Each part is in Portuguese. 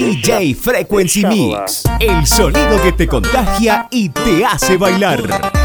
DJ Frequency Mix, el sonido que te contagia y te hace bailar.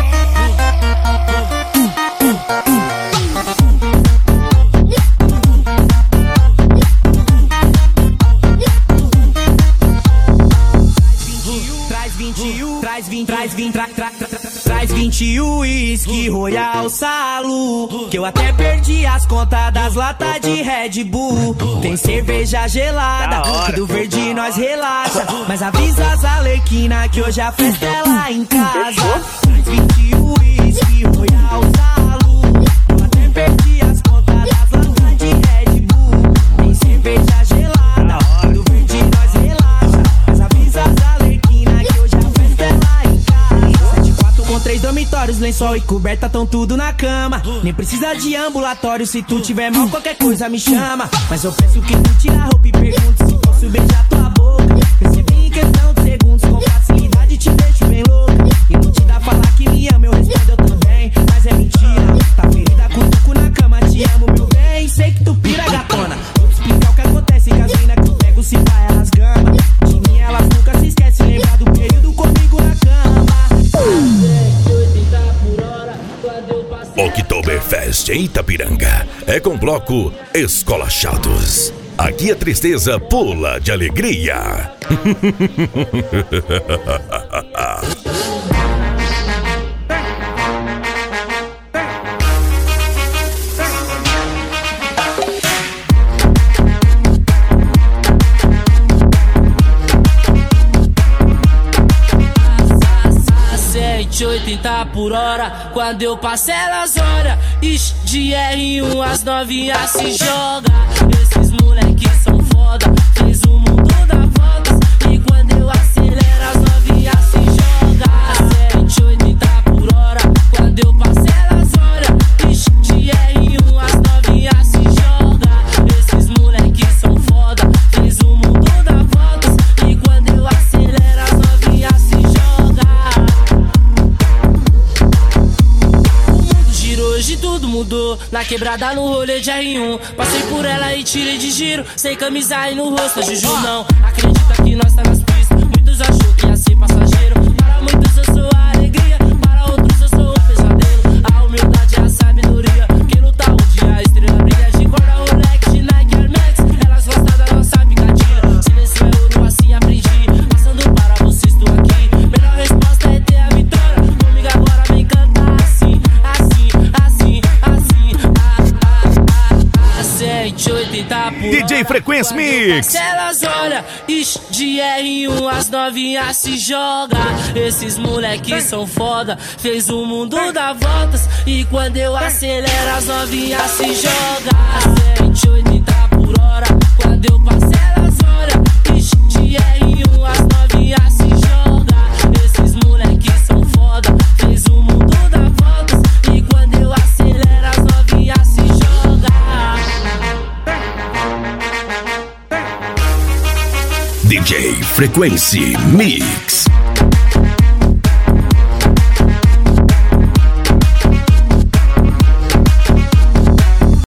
Traz 20 uísque Royal Salu, que eu até perdi as contas das latas de Red Bull. Tem cerveja gelada, que do verde nós relaxa, mas avisa as Alequina que hoje a festa é lá em casa. Traz 20 uísque Royal Salu, eu até perdi as contas das latas de Red Bull. Tem cerveja gelada, que do verde nós relaxa, mas avisa as Alequina que hoje a festa é lá em casa. 74 com 3 dormitórios, lençol e coberta, tão tudo na cama. Nem precisa de ambulatório, se tu tiver mal qualquer coisa me chama. Mas eu peço que tu tire a roupa e pergunte se posso beijar tua boca. Percebi em questão de segundos, com facilidade te deixo bem louca. E não te dá falar que me ama, eu respondo eu também, mas é mentira. Tá ferida com tuco na cama, te amo meu bem, sei que tu pira gatona. Vou te explicar o que acontece com as mina que eu pego, se vai elas gama. De mim elas nunca se esquecem, lembra do período comigo na cama. Oktoberfest em Itapiranga é com bloco Escolachados. Aqui a tristeza pula de alegria. A 80 por hora, quando eu passo elas olha. Ixi, de R1 as novinhas se joga. Esses moleques são foda, fez o mundo dar voltas. E quando eu acelero as novinhas se joga. 180 por hora, quando eu passo elas olha. Ixi, de R1 as novinhas se joga. Esses moleques são foda, fez o mundo dar voltas. E quando eu acelero as novinhas se joga. Hoje tudo mudou, na quebrada no rolê de R1. Passei por ela e tirei de giro, sem camisa e no rosto é juju não. Acredita que nós tá nas pistas, muitos achou que ia ser passageiro. Para muitos eu sou a alegria, para outros eu sou o pesadelo. A humildade é a sabedoria, quem luta um dia a estrela brilha. De corda Rolex, de Nike Air Max, elas gostam da nossa picadilha. Silêncio é ouro, assim aprendi, passando para vocês, tô aqui. Melhor resposta é ter a vitória, comigo agora vem cantar assim, assim, assim, assim, 180 por DJ Frequency Mix. Elas olha, ixi, de R1 as novinhas se joga. Esses moleques são foda, fez o mundo dar voltas. E quando eu acelero as novinhas se joga. 180 por hora, quando eu passo elas olha. Ixi, de R1 as novinhas se joga. Esses moleques são foda, fez o mundo dar voltas. E quando eu acelero as novinhas se joga. DJ Frequency Mix.